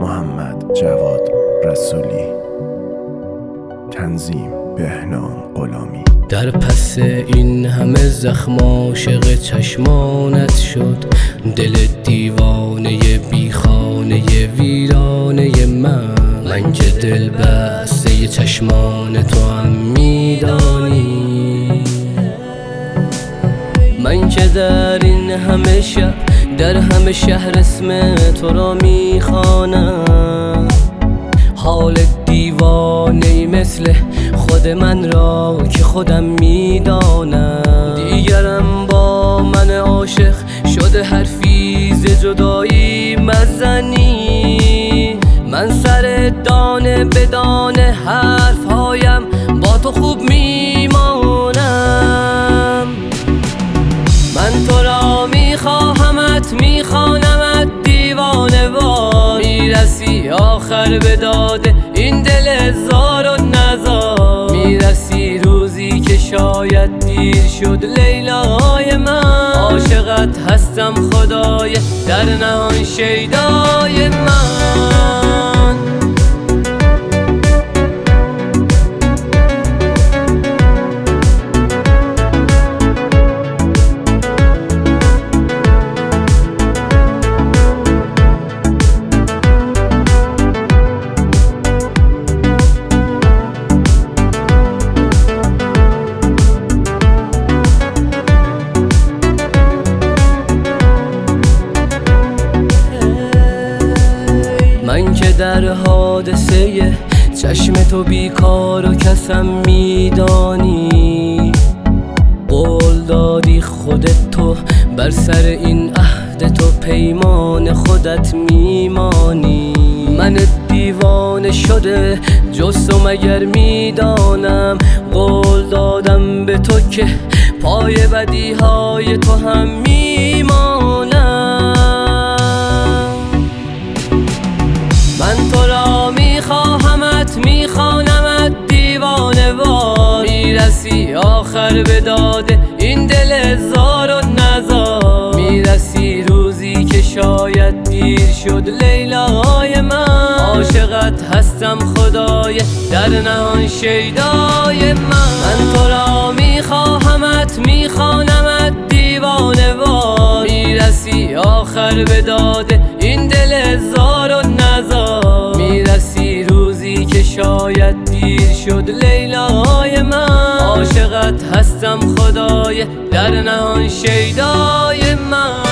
محمد جواد رسولی. تنظیم بهنام غلامی. در پس این همه زخم عاشق چشمانت شد دل دیوانه بیخانه ویرانه من که دل بسته چشمان تو هم میدانی. من که در این همه شب در همه شهر اسم تو را میخوانم، حال دیوانه‌ای مثل خود من را که خودم میدانم. دیگرم با من عاشق شده حرفی ز جدایی مزنی. من سر دانه به دانه حرفهایم با تو خوب میمانم. من تو را میخواهمت میخوانمت دیوانه وار، میرسی آخر به داده این دل زار و نزار. میرسی روزی که شاید دیر شد لیلای من، عاشقت هستم خدای در نهان شیدای من. من که در حادثه چشم تو بیکار و کسم میدانی. قول دادی خودت تو بر سر این عهد تو پیمان خودت میمانی. من دیوانه شده جز تو مگر میدانم، قول دادم به تو که پای بدیهای تو هم میمانم. من تو را میخواهمت میخوانمت دیوانه وار، میرسی آخر به داده این دل زار و نزار. میرسی روزی که شاید دیر شد لیلای من، عاشقت هستم خدای در نهان شیدای من تو را میخواهمت میخوانمت دیوانه وار، میرسی آخر به داده این دل زار و نزار. میرسی روزی که شاید دیر شد لیلای من، عاشقت هستم خدای در نهان شیدای من.